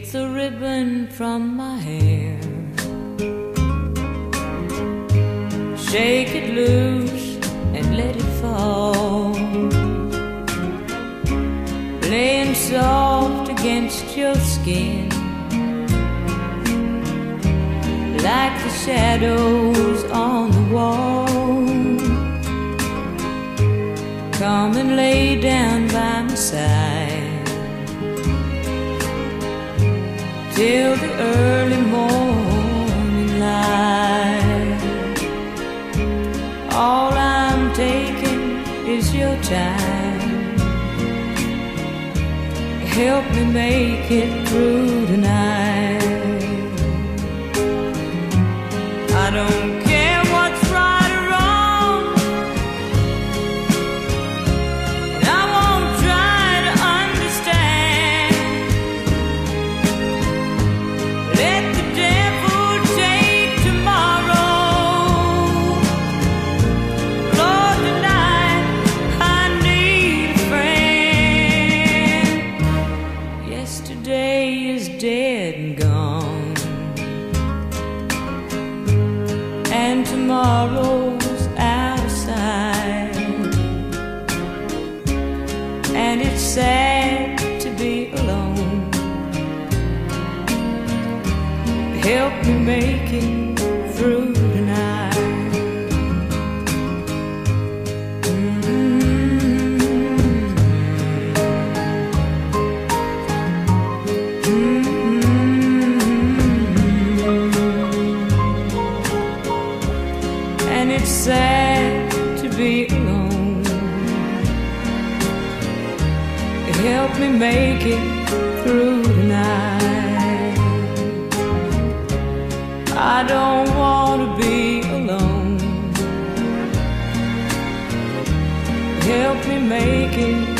the ribbon from my hair, shake it loose and let it fall, laying soft against your skin, like the shadows on the wall. Come and lay down by my side till the early morning light. All I'm taking is your time. Help me make it through tonight. I don't care what's right or wrong, and I won't try to understand. Let the devil take tomorrow. Lord, tonight I need a friend. Yesterday is dead and gone, and tomorrow's out of sight. And it's sad to be alone. Help me make it through tonight. And it's sad to be alone. Help me make it through tonight. I don't want to be alone. Help me make it